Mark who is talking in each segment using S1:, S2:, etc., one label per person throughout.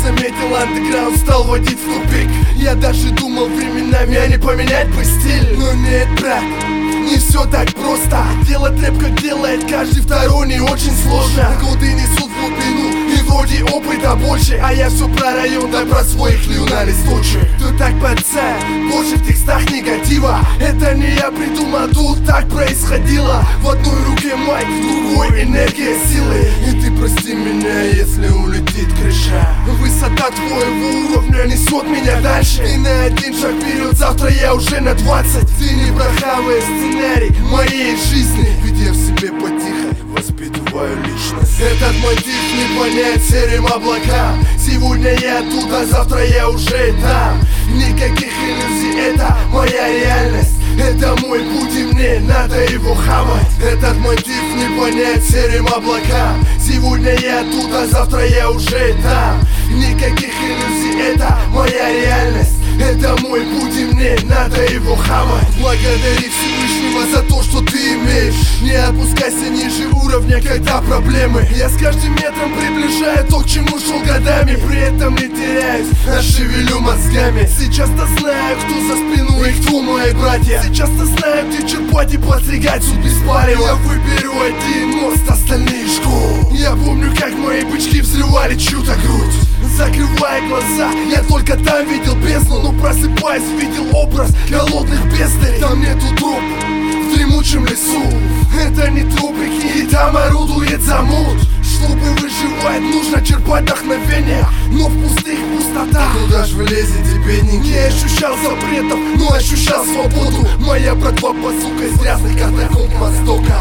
S1: заметил, андеграунд стал водить в тупик. Я даже думал временами, а не поменять бы стиль. Но нет, брат, не все так просто. Делать рэп, как делает каждый второй, не очень сложно. Годы несут в глубину, и вроде опыта больше. А я все про район, да про своих лью на листочек. Тут так, пацан, больше в текстах негатива. Это не я придумал, тут так происходило. В одной руке майк, в другой энергия силы. И ты прости меня, если улетит крыша. Высота твоего уровня несет меня дальше. И на один шаг вперед, завтра я уже на 20. Ты не прохаваешь сценарий моей жизни, ведь я в себе потихо воспитываю личность. Этот мотив не понять серым облакам. Сегодня я тут, а завтра я уже там. Никаких иллюзий, это моя реальность. Это мой путь, и мне надо его хавать. Этот мотив не понять серым облакам. Сегодня я тут, а завтра я уже там. Никаких иллюзий, это моя реальность. Это мой путь, и мне надо его хавать. Благодари Всевышнего за то, что ты имеешь. Не опускайся ниже уровня, когда проблемы. Я с каждым метром приближаю то, к чему шел годами. При этом не теряюсь, а шевелю мозгами. Сейчас-то знаю, кто за спиной и кто мои братья. Сейчас-то знаю, где черпать и подстригать суд без палева. Я выберу один мост, остальные жгу. Я помню, как мои бычки взрывали чью-то грудь. Закрывая глаза, я только там видел бездну. Но просыпаясь, видел образ голодных бездарей. Там нету троп в дремучем лесу. Это не тропики, и там орудует замут. Чтобы выживать, нужно черпать вдохновение. Но в пустых пустота. Куда ж влезете, бедненькие? Не ощущал запретов, но ощущал свободу. Моя братва, базука из грязных катакомб Востока.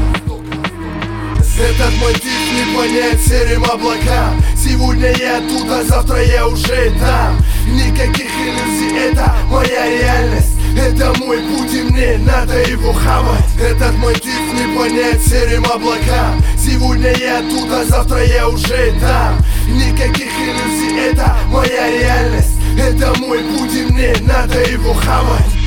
S1: Этот мотив не понять серым облакам. Сегодня я тут, а завтра я уже там. Никаких иллюзий, это моя реальность. Это мой путь, и мне надо его хавать. Этот мотив не понять серым облакам. Сегодня я тут, а завтра я уже там. Никаких иллюзий, это моя реальность. Это мой путь, и мне надо его хавать.